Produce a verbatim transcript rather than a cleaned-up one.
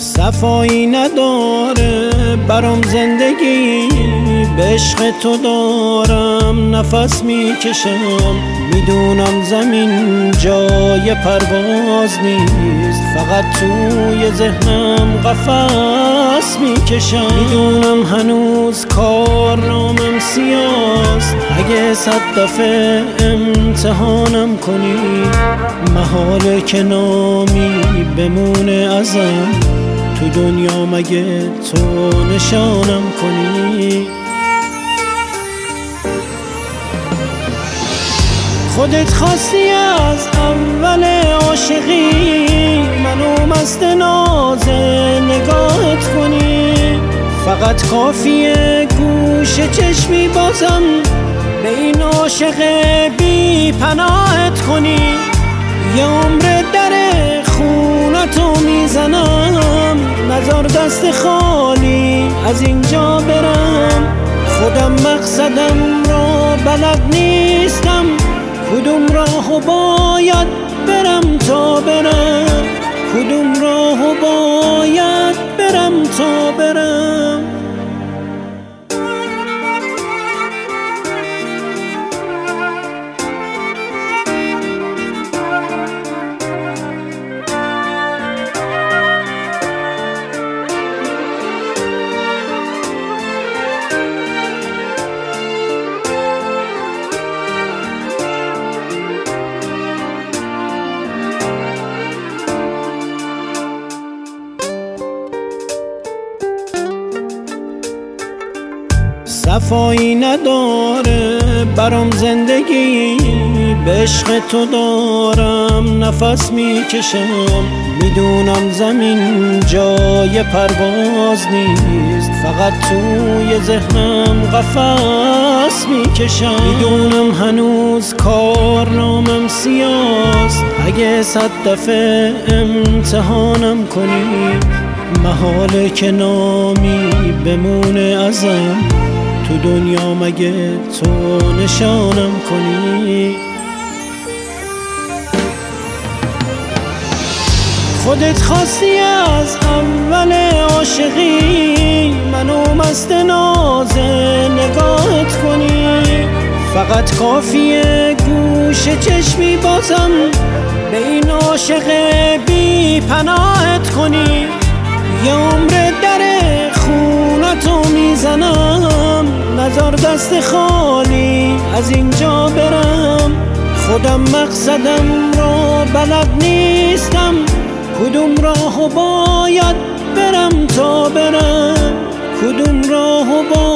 صفایی نداره برام زندگی، به عشق تو دارم نفس میکشم. میدونم زمین جای پرواز نیست، فقط توی ذهنم قفس میکشم. میدونم هنوز کارنامم سیاست، اگه صد دفعه امتحانم کنی محاله که نامی بمونه ازم تو دنیا، مگه تو نشانم کنی. خودت خواستی از اول عاشقی منو مست ناز نگاهت کنی، فقط کافیه گوش چشمی بازم به این عاشق بی پناهت کنی. یه عمر در خونتو میزنم، نذار دست خالی از اینجا برم. خودم مقصدم را بلد نیستم، کدوم راهو باید برم تا برم، کدوم راهو باید برم تا برم. صفایی نداره برام زندگی، به عشق تو دارم نفس میکشم. میدونم زمین جای پرواز نیست، فقط توی ذهنم قفس میکشم. میدونم هنوز کارنامم سیاست، اگه صد دفعه امتحانم کنی محاله که نامی بمونه ازم تو دنیا، مگه تو نشانم کنی. خودت خواستی از اول عاشقی منو مست ناز نگاهت کنی، فقط کافیه گوش چشمی بازم به این عاشق بی پناهت کنی. یه عمر در خونتو میزنم، نذار دست خالی از اینجا برم. خودم مقصدم را بلد نیستم، کدوم راهو باید برم تا برم، کدوم راهو باید